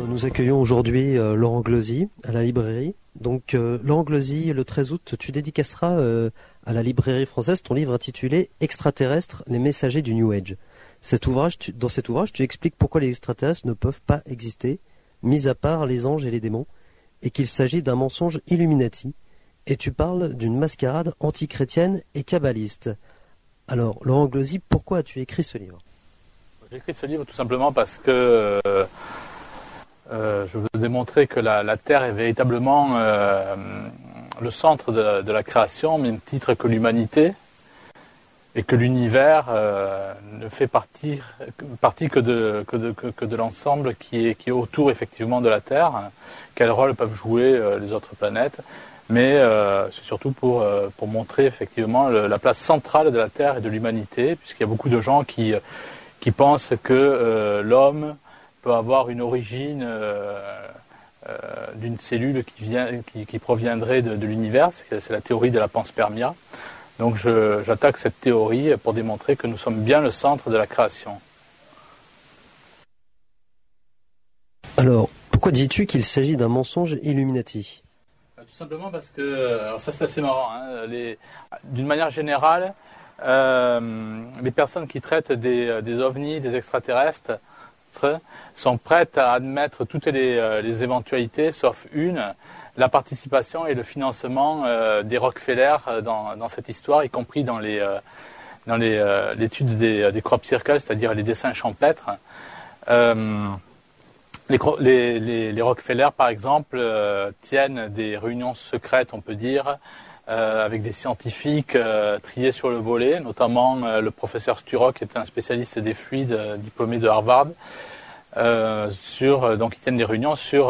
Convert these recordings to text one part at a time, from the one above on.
Nous accueillons aujourd'hui Laurent Glosy à la librairie. Donc Laurent Glosy, le 13 août, tu dédicaceras à la librairie française ton livre intitulé Extraterrestres, les messagers du New Age. Dans cet ouvrage, tu expliques pourquoi les extraterrestres ne peuvent pas exister, mis à part les anges et les démons, et qu'il s'agit d'un mensonge Illuminati. Et tu parles d'une mascarade antichrétienne et kabbaliste. Alors, Laurent Glosy, pourquoi as-tu écrit ce livre ? J'ai écrit ce livre tout simplement parce que je veux démontrer que la Terre est véritablement le centre de la création, au même titre que l'humanité, et que l'univers ne fait partie que de l'ensemble qui est autour effectivement de la Terre. Quel rôle peuvent jouer les autres planètes, mais c'est surtout pour montrer effectivement la place centrale de la Terre et de l'humanité, puisqu'il y a beaucoup de gens qui pensent que l'homme peut avoir une origine d'une cellule qui proviendrait de l'univers. C'est la théorie de la panspermia. Donc j'attaque cette théorie pour démontrer que nous sommes bien le centre de la création. Alors, pourquoi dis-tu qu'il s'agit d'un mensonge Illuminati ? Tout simplement parce que, alors ça c'est assez marrant, hein, d'une manière générale, les personnes qui traitent des ovnis, des extraterrestres, sont prêtes à admettre toutes les éventualités, sauf une, la participation et le financement des Rockefeller dans cette histoire, y compris dans l'étude des crop circles, c'est-à-dire les dessins champêtres. Les Rockefeller, par exemple, tiennent des réunions secrètes, on peut dire, avec des scientifiques triés sur le volet, notamment le professeur Sturrock, qui est un spécialiste des fluides diplômé de Harvard. Donc ils tiennent des réunions sur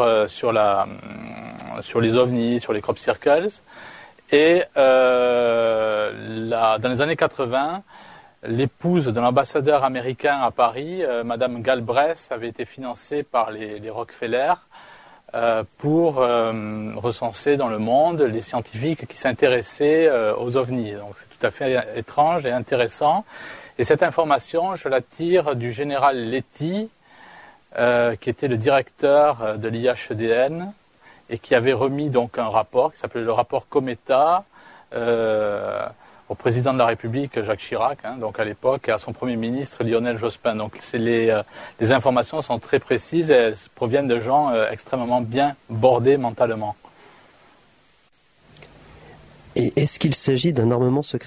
les ovnis, sur les crop circles. Et dans les années 80, l'épouse de l'ambassadeur américain à Paris, Madame Galbraith, avait été financée par les Rockefeller pour recenser dans le monde les scientifiques qui s'intéressaient aux ovnis. Donc c'est tout à fait étrange et intéressant. Et cette information, je la tire du général Letty, qui était le directeur de l'IHEDN et qui avait remis donc un rapport qui s'appelait le rapport Cometa au président de la République Jacques Chirac, donc à l'époque, et à son premier ministre Lionel Jospin. Donc les informations sont très précises et elles proviennent de gens extrêmement bien bordés mentalement. Et est-ce qu'il s'agit d'un armement secret ?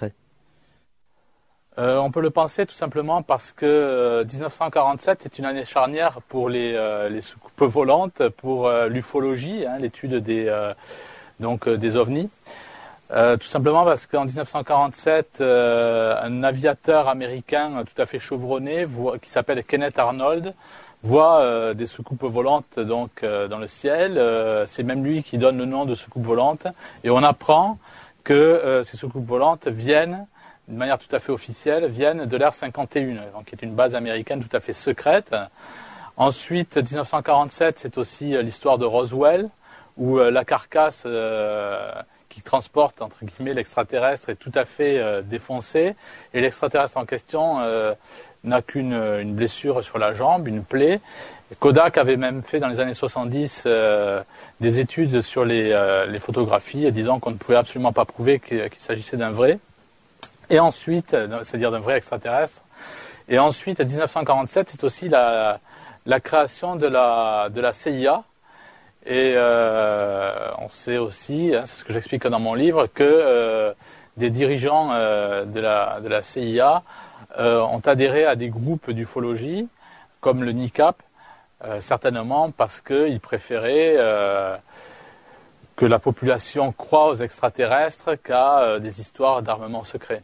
On peut le penser tout simplement parce que 1947 est une année charnière pour les soucoupes volantes, pour l'ufologie, l'étude des ovnis. Tout simplement parce qu'en 1947, un aviateur américain tout à fait chevronné, qui s'appelle Kenneth Arnold, voit des soucoupes volantes donc dans le ciel. C'est même lui qui donne le nom de soucoupe volante. Et on apprend que ces soucoupes volantes viennent, d'une manière tout à fait officielle, viennent de l'Air 51, donc qui est une base américaine tout à fait secrète. Ensuite, 1947, c'est aussi l'histoire de Roswell, où la carcasse qui transporte, entre guillemets, l'extraterrestre est tout à fait défoncée, et l'extraterrestre en question n'a qu'une blessure sur la jambe, une plaie. Kodak avait même fait dans les années 70 des études sur les photographies, disant qu'on ne pouvait absolument pas prouver qu'il s'agissait d'un vrai. Et ensuite, c'est-à-dire d'un vrai extraterrestre. Et ensuite, 1947, c'est aussi la création de la CIA. Et on sait aussi, c'est ce que j'explique dans mon livre, que des dirigeants de la CIA ont adhéré à des groupes d'ufologie, comme le NICAP, certainement parce qu'ils préféraient que la population croie aux extraterrestres qu'à des histoires d'armement secret.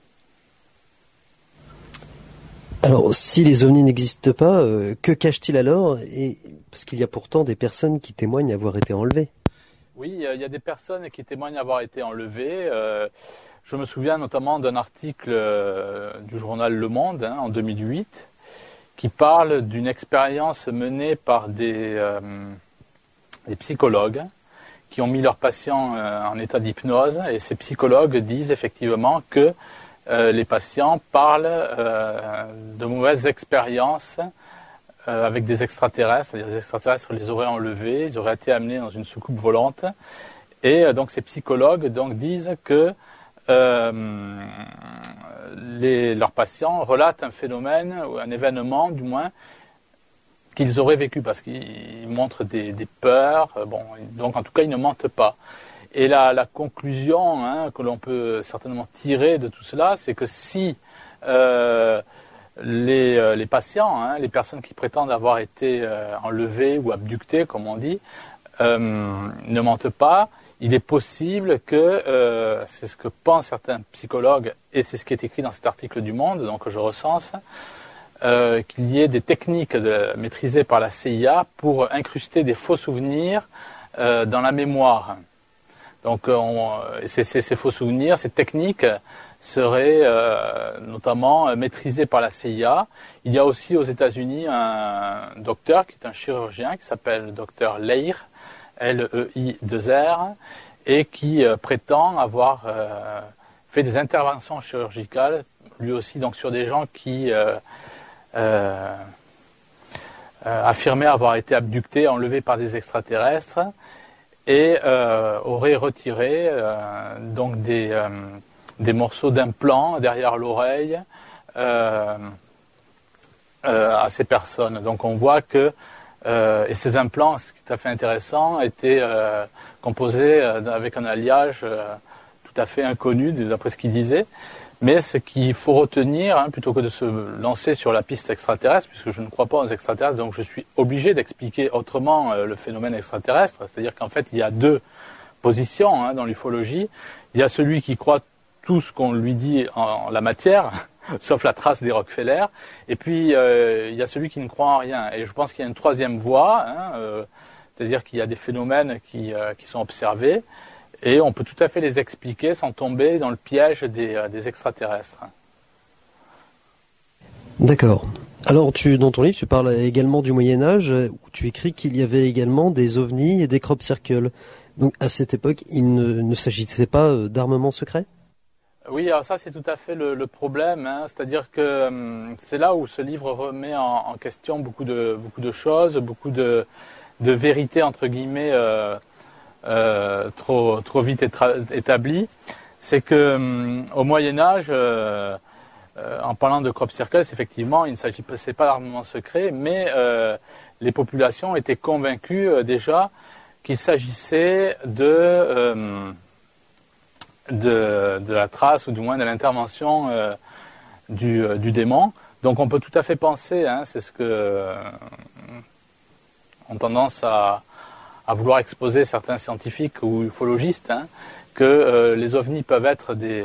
Alors, si les ovnis n'existent pas, que cachent-ils alors ? Parce qu'il y a pourtant des personnes qui témoignent avoir été enlevées. Oui, il y a des personnes qui témoignent avoir été enlevées. Je me souviens notamment d'un article du journal Le Monde en 2008 qui parle d'une expérience menée par des psychologues qui ont mis leurs patients en état d'hypnose. Et ces psychologues disent effectivement que les patients parlent de mauvaises expériences avec des extraterrestres, c'est-à-dire les extraterrestres les auraient enlevés, ils auraient été amenés dans une soucoupe volante, et donc ces psychologues disent que leurs patients relatent un phénomène, ou un événement du moins, qu'ils auraient vécu, parce qu'ils montrent des peurs, donc en tout cas ils ne mentent pas. Et la conclusion que l'on peut certainement tirer de tout cela, c'est que si les patients, les personnes qui prétendent avoir été enlevées ou abductées, comme on dit, ne mentent pas, il est possible que, c'est ce que pensent certains psychologues, et c'est ce qui est écrit dans cet article du Monde, donc que je recense, qu'il y ait des techniques maîtrisées par la CIA pour incruster des faux souvenirs dans la mémoire. Donc ces faux souvenirs, ces techniques seraient notamment maîtrisées par la CIA. Il y a aussi aux États-Unis un docteur qui est un chirurgien qui s'appelle docteur Leir, L-E-I-2-R, et qui prétend avoir fait des interventions chirurgicales, lui aussi donc sur des gens qui affirmaient avoir été abductés, enlevés par des extraterrestres, et aurait retiré donc des morceaux d'implants derrière l'oreille à ces personnes. Donc on voit que et ces implants, ce qui est tout à fait intéressant, étaient composés avec un alliage tout à fait inconnu d'après ce qu'il disait. Mais ce qu'il faut retenir, plutôt que de se lancer sur la piste extraterrestre, puisque je ne crois pas aux extraterrestres, donc je suis obligé d'expliquer autrement le phénomène extraterrestre, c'est-à-dire qu'en fait il y a deux positions dans l'ufologie. Il y a celui qui croit tout ce qu'on lui dit en la matière, sauf la trace des Rockefeller, et puis il y a celui qui ne croit en rien. Et je pense qu'il y a une troisième voie, c'est-à-dire qu'il y a des phénomènes qui sont observés, et on peut tout à fait les expliquer sans tomber dans le piège des extraterrestres. D'accord. Alors, dans ton livre, tu parles également du Moyen-Âge, où tu écris qu'il y avait également des ovnis et des crop circles. Donc, à cette époque, il ne s'agissait pas d'armement secret ? Oui, alors ça, c'est tout à fait le problème. C'est-à-dire que c'est là où ce livre remet en question beaucoup de choses, beaucoup de vérités, entre guillemets, trop vite établi, c'est que au Moyen-Âge, en parlant de crop circles, effectivement, il ne s'agissait pas d'armement secret, mais les populations étaient convaincues déjà qu'il s'agissait de la trace, ou du moins de l'intervention du démon. Donc on peut tout à fait penser, c'est ce que ont tendance à vouloir exposer certains scientifiques ou ufologistes, que les ovnis peuvent être des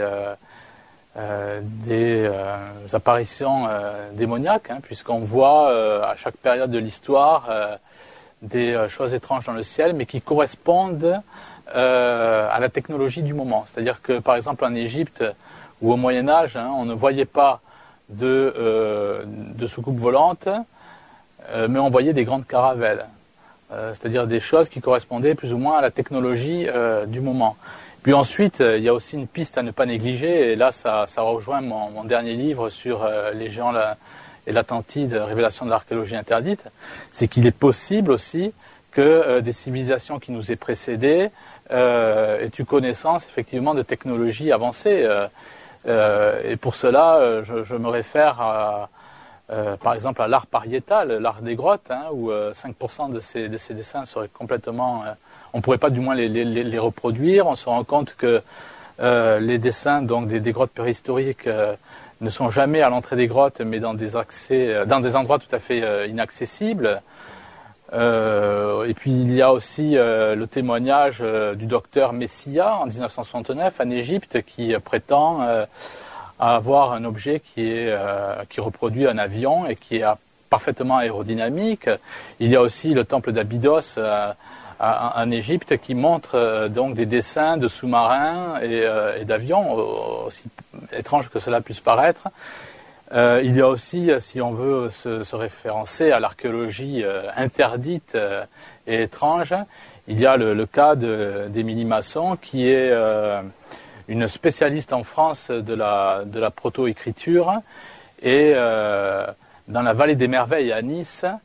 apparitions démoniaques, puisqu'on voit à chaque période de l'histoire des choses étranges dans le ciel, mais qui correspondent à la technologie du moment. C'est-à-dire que, par exemple, en Égypte ou au Moyen-Âge, on ne voyait pas de soucoupes volantes, mais on voyait des grandes caravelles. C'est-à-dire des choses qui correspondaient plus ou moins à la technologie du moment. Puis ensuite, il y a aussi une piste à ne pas négliger, et là ça rejoint mon dernier livre sur les géants et l'Atlantide, révélation de l'archéologie interdite, c'est qu'il est possible aussi que des civilisations qui nous aient précédés aient eu connaissance effectivement de technologies avancées. Et pour cela, je me réfère par exemple à l'art pariétal, l'art des grottes, où 5% de ces dessins seraient complètement... on ne pourrait pas du moins les reproduire. On se rend compte que les dessins donc, des grottes préhistoriques ne sont jamais à l'entrée des grottes, mais dans des endroits tout à fait inaccessibles. Et puis il y a aussi le témoignage du docteur Messia en 1969 en Égypte qui prétend à avoir un objet qui reproduit un avion et qui est parfaitement aérodynamique. Il y a aussi le temple d'Abydos en Égypte qui montre donc des dessins de sous-marins et d'avions, aussi étrange que cela puisse paraître. Il y a aussi, si on veut se référencer à l'archéologie interdite et étrange, il y a le cas d'Émilie Masson qui est une spécialiste en France de la proto-écriture, et dans la vallée des merveilles à Nice,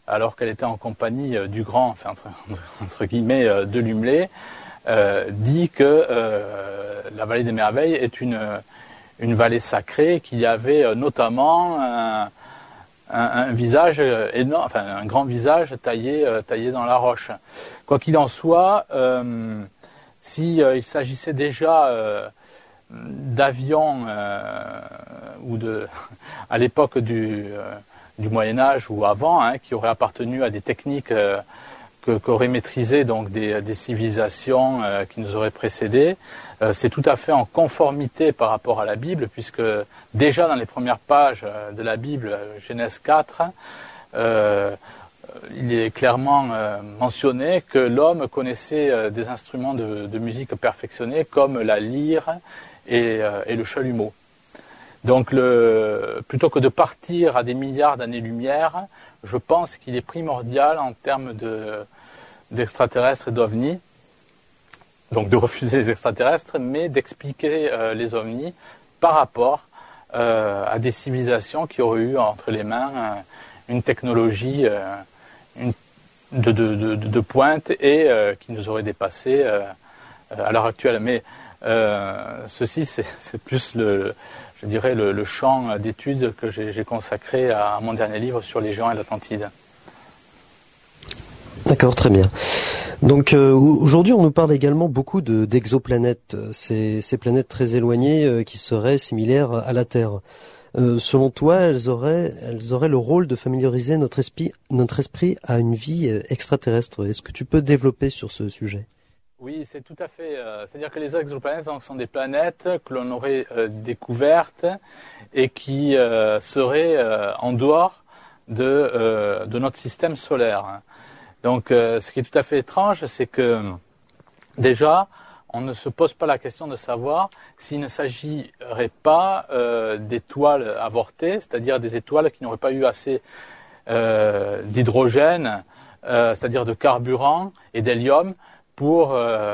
alors qu'elle était en compagnie du grand, enfin entre guillemets, de Lumley, dit que la vallée des merveilles est une vallée sacrée, qu'il y avait notamment un visage énorme, enfin un grand visage taillé dans la roche. Quoi qu'il en soit, si il s'agissait déjà d'avions ou à l'époque du Moyen Âge ou avant, qui auraient appartenu à des techniques qu'auraient maîtrisées donc des civilisations qui nous auraient précédés, c'est tout à fait en conformité par rapport à la Bible, puisque déjà dans les premières pages de la Bible, Genèse 4, il est clairement mentionné que l'homme connaissait des instruments de musique perfectionnés comme la lyre et le chalumeau. Donc plutôt que de partir à des milliards d'années-lumière, je pense qu'il est primordial en termes d'extraterrestres et d'ovnis, donc de refuser les extraterrestres, mais d'expliquer les ovnis par rapport à des civilisations qui auraient eu entre les mains une technologie de pointe et qui nous aurait dépassé à l'heure actuelle. Mais ceci, c'est plus je dirais le champ d'études que j'ai consacré à mon dernier livre sur les géants et l'Atlantide. D'accord, très bien. Donc aujourd'hui, on nous parle également beaucoup d'exoplanètes, ces planètes très éloignées qui seraient similaires à la Terre. Selon toi, elles auraient le rôle de familiariser notre esprit à une vie extraterrestre. Est-ce que tu peux développer sur ce sujet ? Oui, c'est tout à fait. C'est-à-dire que les exoplanètes sont des planètes que l'on aurait découvertes et qui seraient en dehors de notre système solaire. Donc, ce qui est tout à fait étrange, c'est que déjà, on ne se pose pas la question de savoir s'il ne s'agirait pas d'étoiles avortées, c'est-à-dire des étoiles qui n'auraient pas eu assez d'hydrogène, c'est-à-dire de carburant et d'hélium pour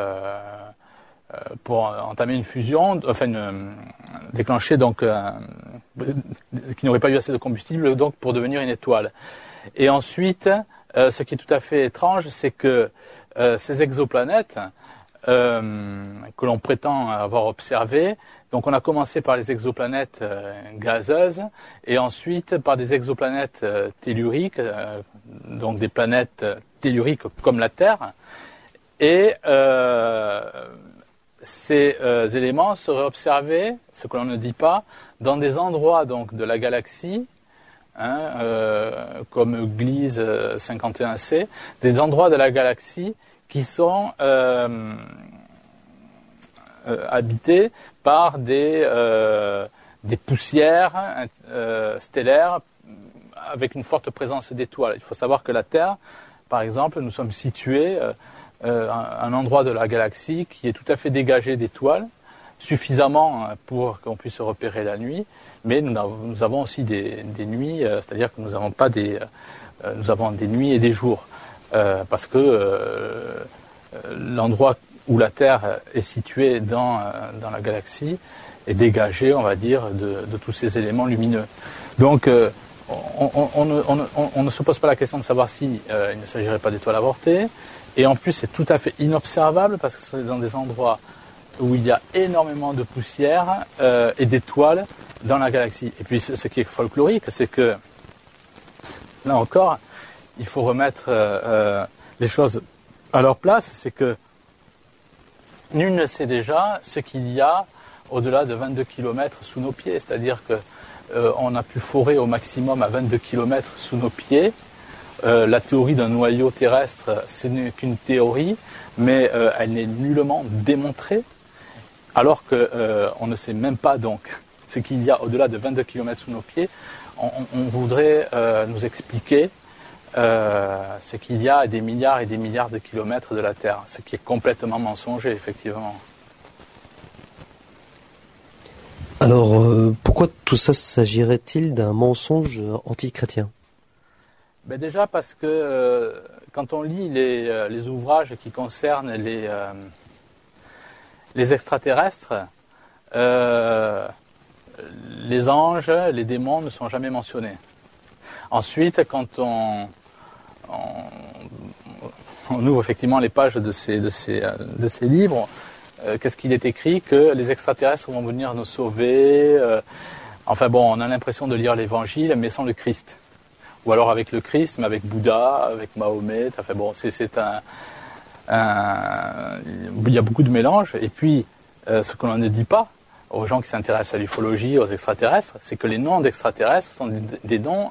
entamer une fusion, enfin déclencher donc qui n'aurait pas eu assez de combustible donc pour devenir une étoile. Et ensuite, ce qui est tout à fait étrange, c'est que ces exoplanètes que l'on prétend avoir observées, donc on a commencé par les exoplanètes gazeuses et ensuite par des exoplanètes telluriques, donc des planètes telluriques comme la Terre. Et ces éléments seraient observés, ce que l'on ne dit pas, dans des endroits donc de la galaxie, comme Gliese 51c, des endroits de la galaxie qui sont habités par des poussières stellaires avec une forte présence d'étoiles. Il faut savoir que la Terre, par exemple, nous sommes situés un endroit de la galaxie qui est tout à fait dégagé d'étoiles, suffisamment pour qu'on puisse repérer la nuit, mais nous avons aussi des nuits, c'est-à-dire que nous avons des nuits et des jours, parce que l'endroit où la Terre est située dans la galaxie est dégagé, on va dire, de tous ces éléments lumineux. Donc on ne se pose pas la question de savoir si il ne s'agirait pas d'étoiles avortées. Et en plus, c'est tout à fait inobservable parce que c'est dans des endroits où il y a énormément de poussière et d'étoiles dans la galaxie. Et puis, ce qui est folklorique, c'est que, là encore, il faut remettre les choses à leur place. C'est que nul ne sait déjà ce qu'il y a au-delà de 22 km sous nos pieds. C'est-à-dire que on a pu forer au maximum à 22 km sous nos pieds. La théorie d'un noyau terrestre, ce n'est qu'une théorie, mais elle n'est nullement démontrée, alors qu'on ne sait même pas donc ce qu'il y a au-delà de 22 km sous nos pieds. On voudrait nous expliquer ce qu'il y a à des milliards et des milliards de kilomètres de la Terre, ce qui est complètement mensonger, effectivement. Alors, pourquoi tout ça s'agirait-il d'un mensonge anti-chrétien ? Ben déjà parce que quand on lit les ouvrages qui concernent les extraterrestres, les anges, les démons ne sont jamais mentionnés. Ensuite, quand on on ouvre effectivement les pages de ces livres. Qu'est-ce qu'il est écrit? Que les extraterrestres vont venir nous sauver. Enfin bon, on a l'impression de lire l'Évangile, mais sans le Christ. Ou alors avec le Christ, mais avec Bouddha, avec Mahomet. Enfin bon, il y a beaucoup de mélanges. Et puis, ce que l'on ne dit pas aux gens qui s'intéressent à l'ufologie, aux extraterrestres, c'est que les noms d'extraterrestres sont des noms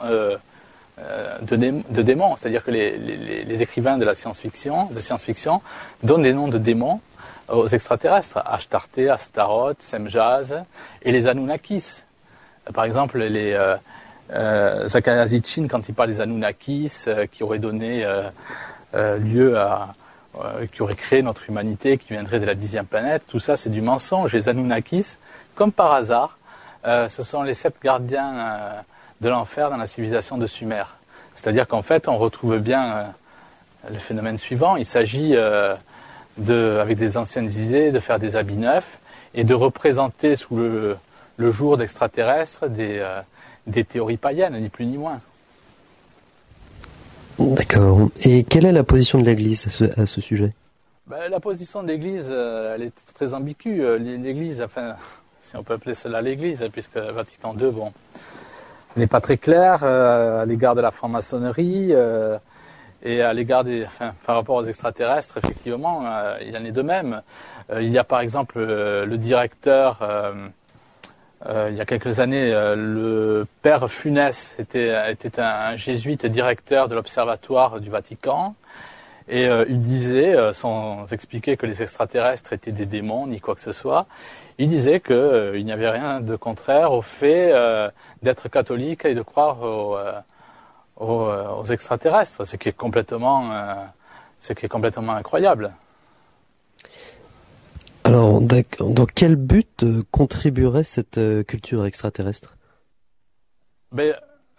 de démons. C'est-à-dire que les écrivains de science-fiction donnent des noms de démons aux extraterrestres. Ashtarté, Astaroth, Semjaz et les Anunnakis. Par exemple, Zecharia Sitchin, quand il parle des Anunnakis, qui auraient donné lieu qui auraient créé notre humanité, qui viendrait de la 10e planète, tout ça c'est du mensonge. Les Anunnakis, comme par hasard, ce sont les 7 gardiens de l'enfer dans la civilisation de Sumer. C'est-à-dire qu'en fait, on retrouve bien le phénomène suivant. Il s'agit avec des anciennes idées, de faire des habits neufs et de représenter sous le jour d'extraterrestres des théories païennes, ni plus ni moins. D'accord. Et quelle est la position de l'Église à ce sujet? La position de l'Église, elle est très ambiguë. L'Église, enfin, si on peut appeler cela l'Église, puisque Vatican II, bon, n'est pas très clair à l'égard de la franc-maçonnerie et à l'égard par rapport aux extraterrestres, effectivement, il en est de même. Il y a par exemple le directeur, il y a quelques années, le père Funès était un jésuite directeur de l'Observatoire du Vatican. Et il disait, sans expliquer que les extraterrestres étaient des démons ni quoi que ce soit, il disait qu'il n'y avait rien de contraire au fait d'être catholique et de croire aux extraterrestres, ce qui est complètement incroyable. Alors, dans quel but contribuerait cette culture extraterrestre? Le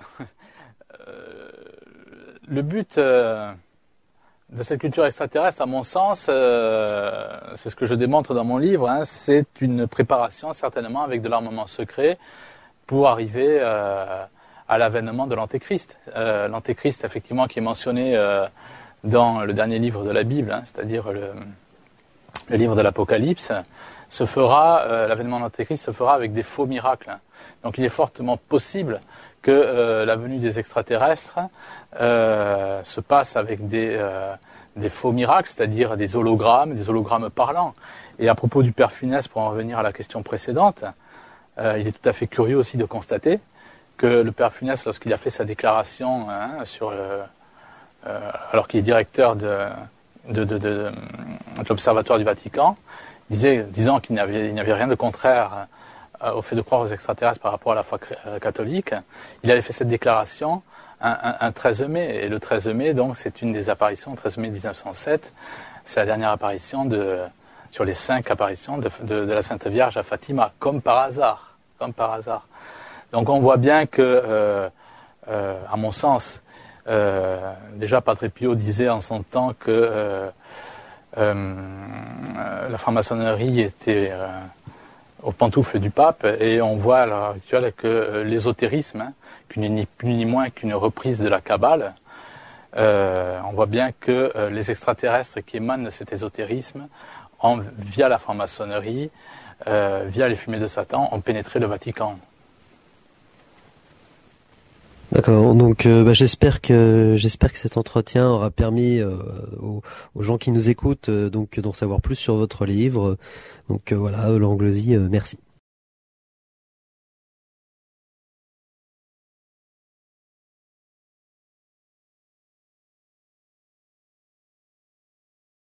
but de cette culture extraterrestre, à mon sens, c'est ce que je démontre dans mon livre, c'est une préparation certainement avec de l'armement secret pour arriver à l'avènement de l'Antéchrist. L'Antéchrist, effectivement, qui est mentionné dans le dernier livre de la Bible, c'est-à-dire le livre de l'Apocalypse, l'avènement de l'Antéchrist se fera avec des faux miracles. Donc il est fortement possible que la venue des extraterrestres se passe avec des faux miracles, c'est-à-dire des hologrammes parlants. Et à propos du père Funès, pour en revenir à la question précédente, il est tout à fait curieux aussi de constater que le père Funès, lorsqu'il a fait sa déclaration alors qu'il est directeur de l'Observatoire du Vatican, disant qu'il n'y avait rien de contraire au fait de croire aux extraterrestres par rapport à la foi catholique, il avait fait cette déclaration un 13 mai. Et le 13 mai, donc, c'est une des apparitions, 13 mai 1907, c'est la dernière apparition sur les 5 apparitions de la Sainte Vierge à Fatima, comme par hasard. Donc on voit bien que, à mon sens, déjà Padre Pio disait en son temps que la franc-maçonnerie était aux pantoufles du pape, et on voit à l'heure actuelle que l'ésotérisme, qui n'est ni plus ni moins qu'une reprise de la Kabbale, on voit bien que les extraterrestres qui émanent de cet ésotérisme, via la franc-maçonnerie, via les fumées de Satan, ont pénétré le Vatican. D'accord, donc j'espère que cet entretien aura permis aux gens qui nous écoutent donc d'en savoir plus sur votre livre. Donc voilà, Laurent Glosy, merci.